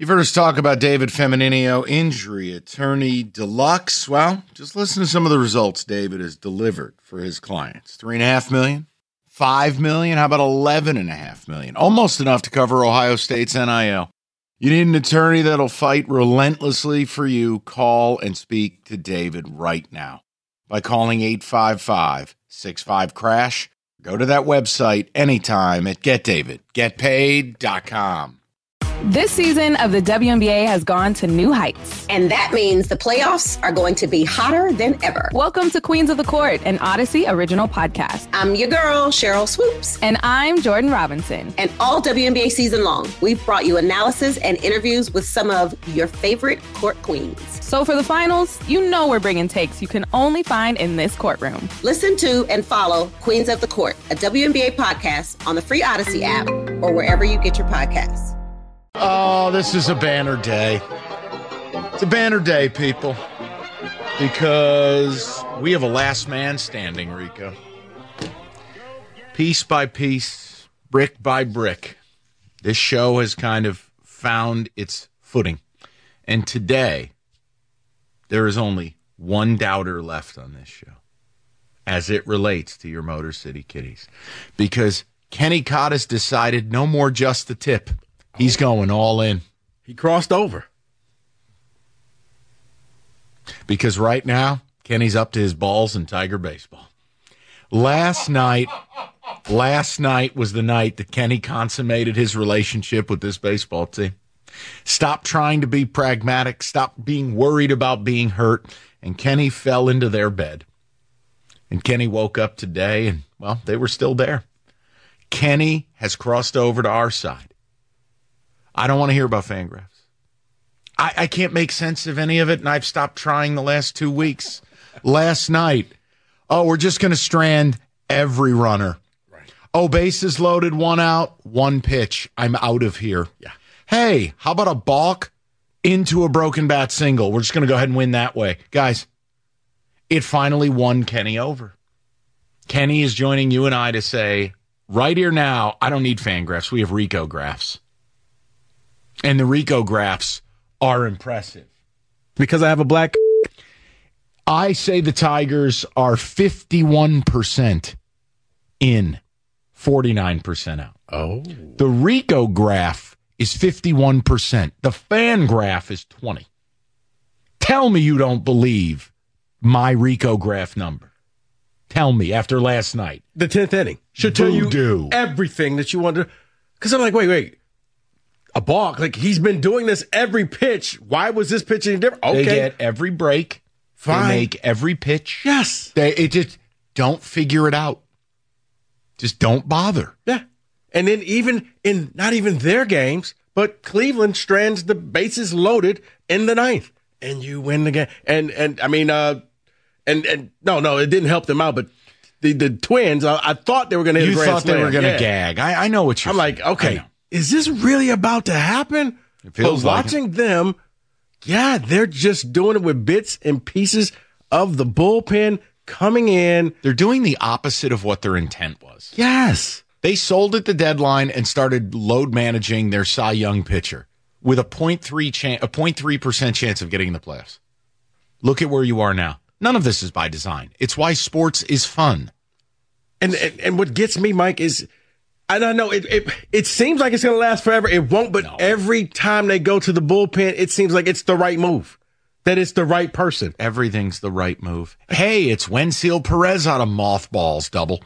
You've heard us talk about David Femininio, injury attorney deluxe. Well, just listen to some of the results David has delivered for his clients. $3.5 million, $5 million, how about $11.5 million? Almost enough to cover Ohio State's NIL. You need an attorney that'll fight relentlessly for you. Call and speak to David right now by calling 855-65-CRASH. Go to that website anytime at getdavidgetpaid.com. This season of the WNBA has gone to new heights. And that means the playoffs are going to be hotter than ever. Welcome to Queens of the Court, an Odyssey original podcast. I'm your girl, Cheryl Swoops. And I'm Jordan Robinson. And all WNBA season long, we've brought you analysis and interviews with some of your favorite court queens. So for the finals, you know we're bringing takes you can only find in this courtroom. Listen to and follow Queens of the Court, a WNBA podcast on the free Odyssey app or wherever you get your podcasts. Oh, this is a banner day. It's a banner day, people, because we have a last man standing, Rico. Piece by piece, brick by brick, this show has kind of found its footing. And today, there is only one doubter left on this show as it relates to your Motor City Kitties, because Kenny Cottis decided no more just the tip. He's going all in. He crossed over. Because right now, Kenny's up to his balls in Tiger baseball. Last night was the night that Kenny consummated his relationship with this baseball team. Stop trying to be pragmatic. Stop being worried about being hurt. And Kenny fell into their bed. And Kenny woke up today and, well, they were still there. Kenny has crossed over to our side. I don't want to hear about Fangraphs. I can't make sense of any of it, and I've stopped trying the last 2 weeks. Last night, we're just going to strand every runner. Right. Bases loaded, 1 out, 1 pitch. I'm out of here. Yeah. Hey, how about a balk into a broken bat single? We're just going to go ahead and win that way. Guys, it finally won Kenny over. Kenny is joining you and I to say, right here now, I don't need Fangraphs. We have Rico graphs. And the Rico graphs are impressive. Because I have a black... I say the Tigers are 51% in, 49% out. Oh. The Rico graph is 51%. The fan graph is 20. Tell me you don't believe my Rico graph number. Tell me after last night. The 10th inning should tell you everything that you want to... Because I'm like, wait. A balk, like he's been doing this every pitch. Why was this pitch any different? Okay. They get every break. Fine. They make every pitch. Yes. It just don't figure it out. Just don't bother. Yeah. And then even in not even their games, but Cleveland strands the bases loaded in the 9th. And you win the game. And I mean, no, it didn't help them out, but the Twins, I thought they were going to hit a grand slam. They were going to gag. I know what you're saying. I'm like, okay. Is this really about to happen? It feels like watching them, yeah, they're just doing it with bits and pieces of the bullpen coming in. They're doing the opposite of what their intent was. Yes. They sold at the deadline and started load managing their Cy Young pitcher with a 0.3% chance of getting in the playoffs. Look at where you are now. None of this is by design. It's why sports is fun. And what gets me, Mike, is... I don't know. It seems like it's going to last forever. It won't, but every time they go to the bullpen, it seems like it's the right move. That it's the right person. Everything's the right move. Hey, it's Wensil Perez out of mothballs double.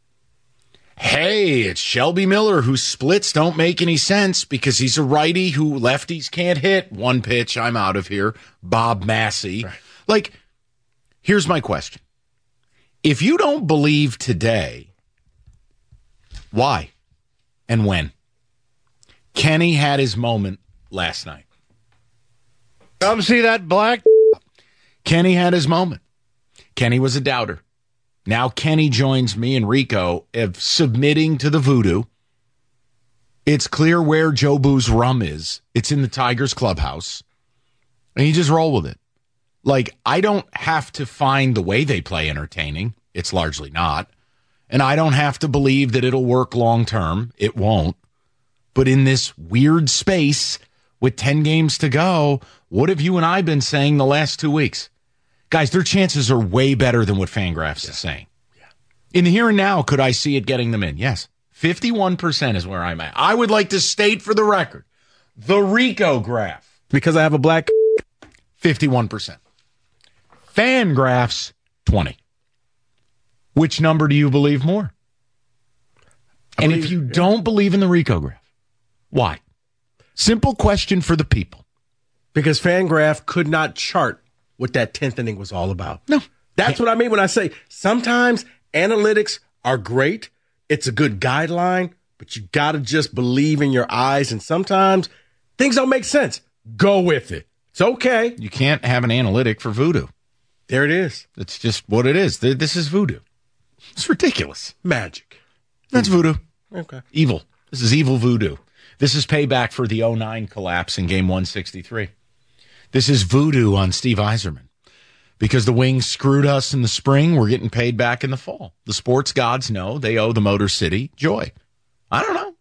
Hey, it's Shelby Miller whose splits don't make any sense because he's a righty who lefties can't hit. 1 pitch, I'm out of here. Bob Massey. Right. Like, here's my question. If you don't believe today, why? And when? Kenny had his moment last night. Come see that black. Kenny had his moment. Kenny was a doubter. Now Kenny joins me and Rico of submitting to the voodoo. It's clear where Joe Boo's rum is. It's in the Tigers clubhouse. And you just roll with it. Like, I don't have to find the way they play entertaining. It's largely not. And I don't have to believe that it'll work long term. It won't. But in this weird space with 10 games to go, what have you and I been saying the last 2 weeks? Guys, their chances are way better than what Fangraphs is saying. Yeah. In the here and now, could I see it getting them in? Yes. 51% is where I'm at. I would like to state for the record, the Rico graph. Because I have a black 51%. Fangraphs, 20. Which number do you believe more? And if you don't believe in the Rico graph, why? Simple question for the people. Because Fangraph could not chart what that 10th inning was all about. No. That's what I mean when I say sometimes analytics are great. It's a good guideline, but you got to just believe in your eyes. And sometimes things don't make sense. Go with it. It's okay. You can't have an analytic for voodoo. There it is. It's just what it is. This is voodoo. It's ridiculous. Magic. That's voodoo. Okay. Evil. This is evil voodoo. This is payback for the 2009 collapse in game 163. This is voodoo on Steve Yzerman. Because the Wings screwed us in the spring, we're getting paid back in the fall. The sports gods know they owe the Motor City joy. I don't know.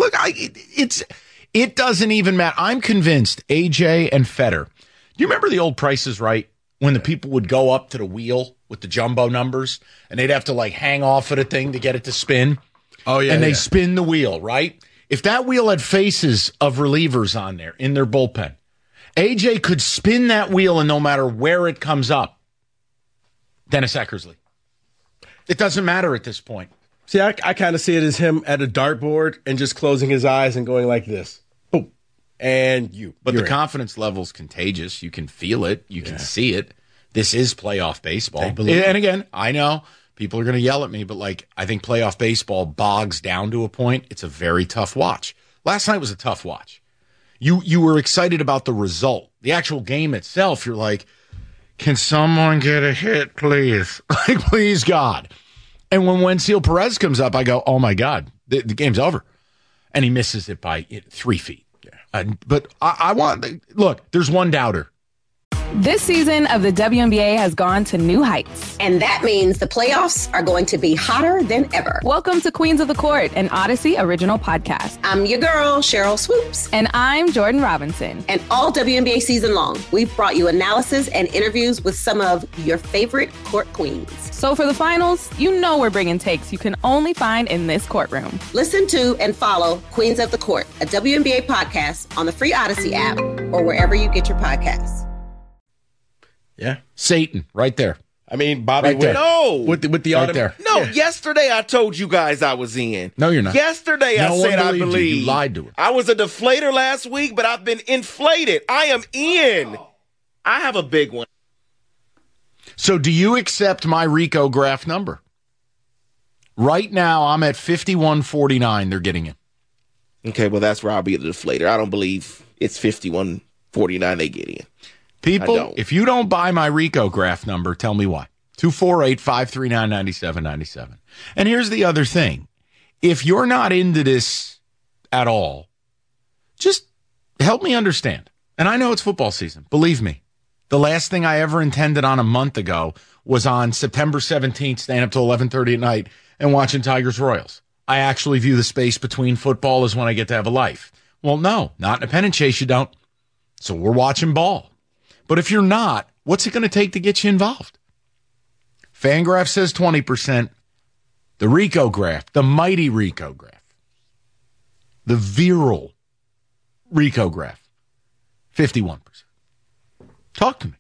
It doesn't even matter. I'm convinced AJ and Feder. Do you remember the old Price is Right? When the people would go up to the wheel with the jumbo numbers and they'd have to like hang off at a thing to get it to spin. Oh, yeah. And they spin the wheel, right? If that wheel had faces of relievers on there in their bullpen, AJ could spin that wheel and no matter where it comes up, Dennis Eckersley. It doesn't matter at this point. See, I kind of see it as him at a dartboard and just closing his eyes and going like this. Boom. And But the confidence level's contagious. You can feel it. You can see it. This is playoff baseball. And again, I know people are going to yell at me, but like I think playoff baseball bogs down to a point. It's a very tough watch. Last night was a tough watch. You were excited about the result. The actual game itself, you're like, can someone get a hit, please? Like, please, God. And when Wenzel Perez comes up, I go, oh, my God, the game's over. And he misses it by 3 feet. Yeah. But I want – look, there's one doubter. This season of the WNBA has gone to new heights. And that means the playoffs are going to be hotter than ever. Welcome to Queens of the Court, an Odyssey original podcast. I'm your girl, Cheryl Swoops. And I'm Jordan Robinson. And all WNBA season long, we've brought you analysis and interviews with some of your favorite court queens. So for the finals, you know we're bringing takes you can only find in this courtroom. Listen to and follow Queens of the Court, a WNBA podcast on the free Odyssey app or wherever you get your podcasts. Yeah. Satan, right there. I mean, Bobby right there. No. With the right there. No, yesterday I told you guys I was in. No, you're not. Yesterday I said I believe. You lied to her. I was a deflator last week, but I've been inflated. I am in. I have a big one. So do you accept my Rico graph number? Right now, I'm at 51.49. They're getting in. Okay, well, that's where I'll be the deflator. I don't believe it's 51.49 they get in. People, if you don't buy my Rico graph number, tell me why. 248-539-9797. And here's the other thing. If you're not into this at all, just help me understand. And I know it's football season. Believe me, the last thing I ever intended on a month ago was on September 17th, staying up till 11:30 at night and watching Tigers-Royals. I actually view the space between football as when I get to have a life. Well, no, not in a pennant chase, you don't. So we're watching ball. But if you're not, what's it going to take to get you involved? Fangraph says 20%. The Rico graph, the mighty Rico graph, the virile Rico graph, 51%. Talk to me.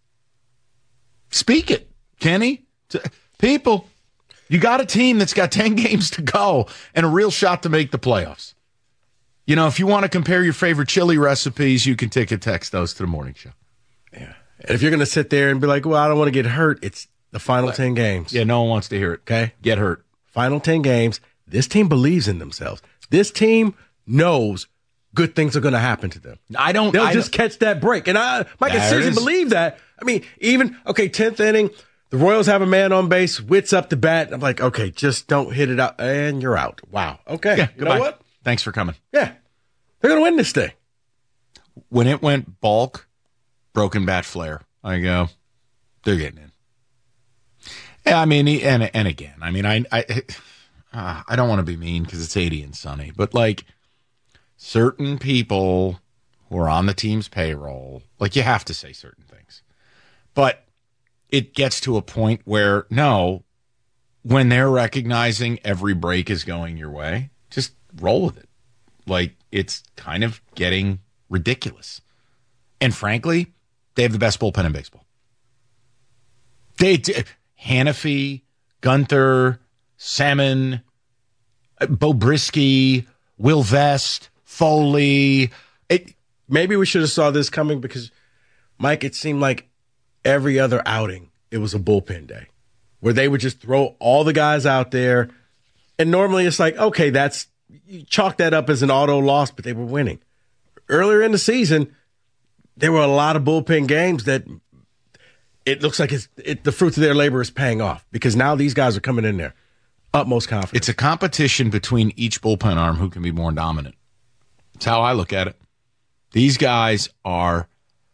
Speak it, Kenny. People, you got a team that's got 10 games to go and a real shot to make the playoffs. You know, if you want to compare your favorite chili recipes, you can text those to the morning show. Yeah. And if you're going to sit there and be like, well, I don't want to get hurt, it's the final 10 games. Yeah, no one wants to hear it. Okay? Get hurt. Final 10 games. This team believes in themselves. This team knows good things are going to happen to them. They'll just catch that break. And Mike can seriously believe that. I mean, even, 10th inning, the Royals have a man on base, Witt's up to bat. I'm like, okay, just don't hit it out, and you're out. Wow. Okay. Yeah, you know what? Thanks for coming. Yeah. They're going to win this thing. When it went bulk, broken bat flare, I go, they're getting in. Yeah, I mean, and again, I mean, I don't want to be mean because it's 80 and sunny, but like certain people who are on the team's payroll, like you have to say certain things. But it gets to a point where, no, when they're recognizing every break is going your way, just roll with it. Like, it's kind of getting ridiculous. And frankly, they have the best bullpen in baseball. Hannafy, Gunther, Salmon, Bo Brisky, Will Vest, Foley. Maybe we should have saw this coming because, Mike, it seemed like every other outing, it was a bullpen day where they would just throw all the guys out there. And normally it's like, okay, you chalk that up as an auto loss, but they were winning. Earlier in the season, there were a lot of bullpen games that it looks like the fruits of their labor is paying off because now these guys are coming in there. Utmost confidence. It's a competition between each bullpen arm who can be more dominant. That's how I look at it. These guys are,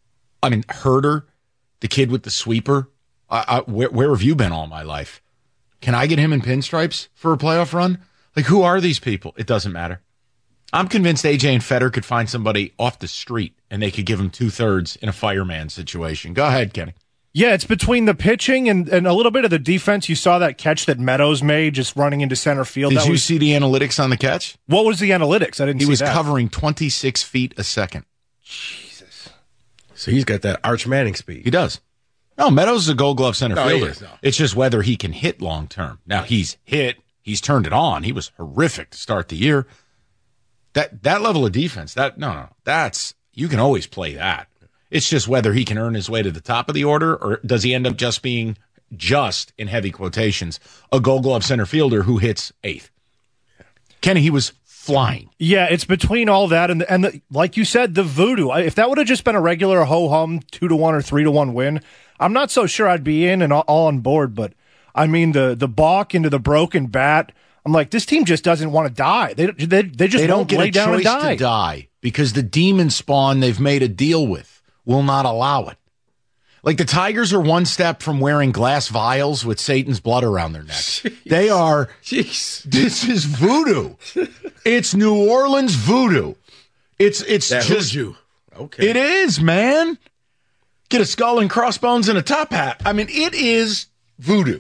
Herder, the kid with the sweeper, where have you been all my life? Can I get him in pinstripes for a playoff run? Like, who are these people? It doesn't matter. I'm convinced AJ and Fetter could find somebody off the street and they could give him 2/3 in a fireman situation. Go ahead, Kenny. Yeah, it's between the pitching and a little bit of the defense. You saw that catch that Meadows made just running into center field. Did you see the analytics on the catch? What was the analytics? I didn't see that. He was covering 26 feet a second. Jesus. So he's got that Arch Manning speed. He does. No, Meadows is a Gold Glove center fielder. No. It's just whether he can hit long term. Now, he's turned it on. He was horrific to start the year. That level of defense, that's you can always play that. It's just whether he can earn his way to the top of the order or does he end up just being, in heavy quotations, a Gold Glove center fielder who hits 8th. Kenny, he was flying. Yeah, it's between all that and the, like you said, the voodoo. If that would have just been a regular ho-hum 2-1 or 3-1 win, I'm not so sure I'd be in and all on board. But, the balk into the broken bat, I'm like, this team just doesn't want to die. They just don't lay down and die. To die because the demon spawn they've made a deal with will not allow it. Like the Tigers are one step from wearing glass vials with Satan's blood around their neck. Jeez. They are. Jeez. This is voodoo. It's New Orleans voodoo. It's that just voodoo. Okay. It is, man. Get a skull and crossbones and a top hat. It is voodoo.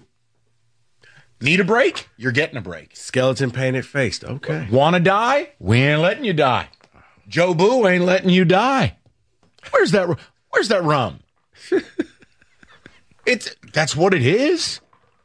Need a break? You're getting a break. Skeleton painted face. Okay. Want to die? We ain't letting you die. Joe Boo ain't letting you die. Where's that rum? That's what it is.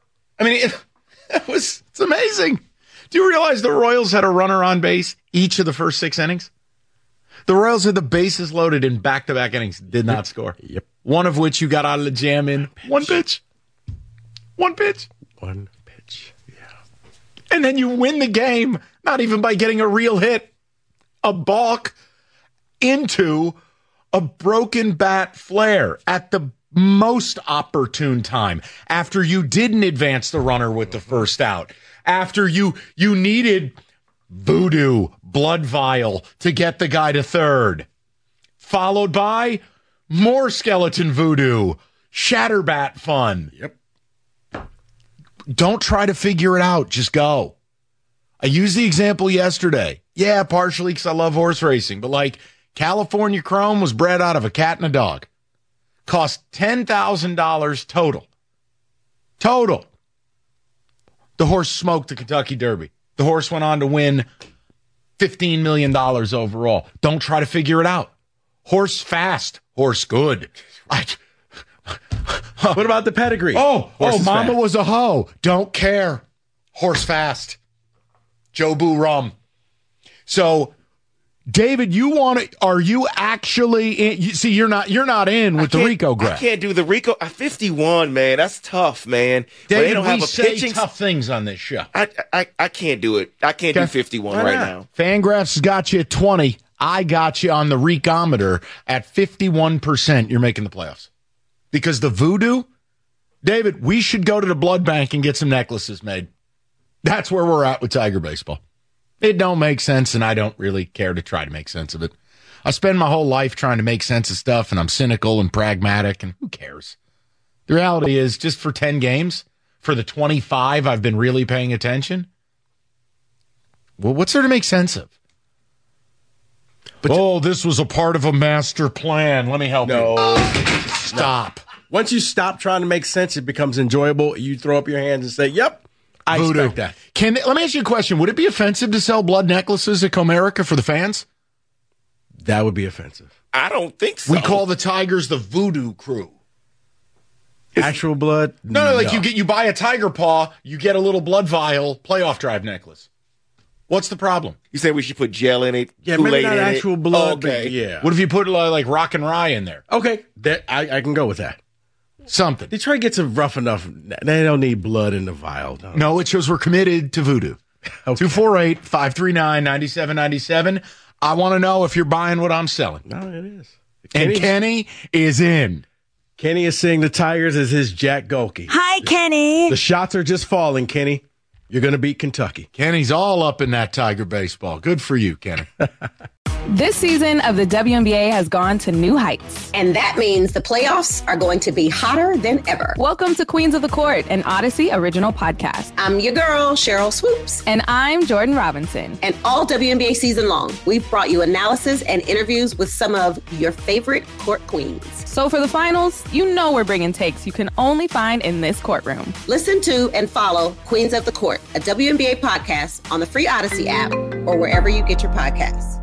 It's amazing. Do you realize the Royals had a runner on base each of the first 6 innings? The Royals had the bases loaded in back-to-back innings, did not score. Yep. One of which you got out of the jam in one pitch. One pitch. Yeah. And then you win the game, not even by getting a real hit, a balk into a broken bat flare at the most opportune time after you didn't advance the runner with the first out, after you needed voodoo, blood vial to get the guy to third, followed by more skeleton voodoo, shatterbat fun. Yep. Don't try to figure it out. Just go. I used the example yesterday. Yeah, partially because I love horse racing, but California Chrome was bred out of a cat and a dog. Cost $10,000 total. Total. The horse smoked the Kentucky Derby. The horse went on to win $15 million overall. Don't try to figure it out. Horse fast. Horse good. What about the pedigree? Mama fast. Was a hoe. Don't care. Horse fast. Joe Boo rum. So, David, are you actually in? See, you're not in with the Rico grab. I can't do the Rico. 51, man. That's tough, man. David, they don't we have a say pitching tough things on this show. I can't do it. I can't do 51 right now. Fangraphs got you at 20. I got you on the Recometer at 51%. You're making the playoffs. Because the voodoo, David, we should go to the blood bank and get some necklaces made. That's where we're at with Tiger baseball. It don't make sense, and I don't really care to try to make sense of it. I spend my whole life trying to make sense of stuff, and I'm cynical and pragmatic, and who cares? The reality is, just for 10 games, for the 25 I've been really paying attention, well, what's there to make sense of? But this was a part of a master plan. Let me help you. Stop. Once you stop trying to make sense, it becomes enjoyable. You throw up your hands and say, yep, I expect that. Let me ask you a question. Would it be offensive to sell blood necklaces at Comerica for the fans? That would be offensive. I don't think so. We call the Tigers the Voodoo Crew. Actual blood? No, you buy a tiger paw, you get a little blood vial playoff drive necklace. What's the problem? You say we should put gel in it? Yeah, Kool-Aid maybe not in actual it? blood. Okay. But yeah. What if you put like rock and rye in there? Okay, I can go with that. Something. Detroit gets it rough enough. They don't need blood in the vial. No, it shows we're committed to voodoo. Okay. 248-539-9797. I want to know if you're buying what I'm selling. No, it is. And Kenny is in. Kenny is seeing the Tigers as his Jack Golke. Hi, Kenny. The shots are just falling, Kenny. You're going to beat Kentucky. Kenny's all up in that Tiger baseball. Good for you, Kenny. This season of the WNBA has gone to new heights. And that means the playoffs are going to be hotter than ever. Welcome to Queens of the Court, an Odyssey original podcast. I'm your girl, Cheryl Swoops. And I'm Jordan Robinson. And all WNBA season long, we've brought you analysis and interviews with some of your favorite court queens. So for the finals, you know we're bringing takes you can only find in this courtroom. Listen to and follow Queens of the Court, a WNBA podcast on the free Odyssey app or wherever you get your podcasts.